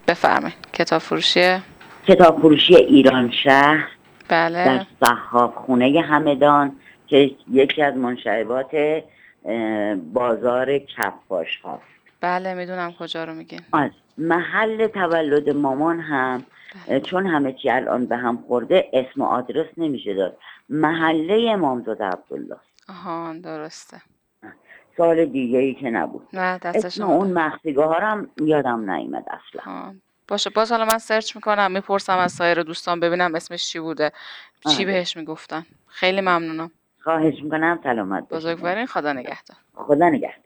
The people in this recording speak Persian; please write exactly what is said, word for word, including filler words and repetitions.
بفرمایید. کتاب فروشی کتاب فروشی ایران شهر بله در صحاف خونه همدان که یکی از منشعبات بازار کفاش هاست. بله میدونم کجا رو میگین. از محل تولد مامان هم بله. چون همه چی الان به هم خورده اسم و آدرس نمیشه داد. محله امامزاده عبدالله. آها درسته. سال دیگه ای که نبود. نه دست اسم شما اون درد. مخفیگاه ها هم یادم نیامد اصلا. ها. باشه باز حالا من سرچ میکنم میپرسم از سایر دوستان ببینم اسمش چی بوده چی آره. بهش میگفتن. خیلی ممنونم. خواهش میکنم. سلامت باشید. بزرگوارین. خدا نگهدار. خدا نگهدار.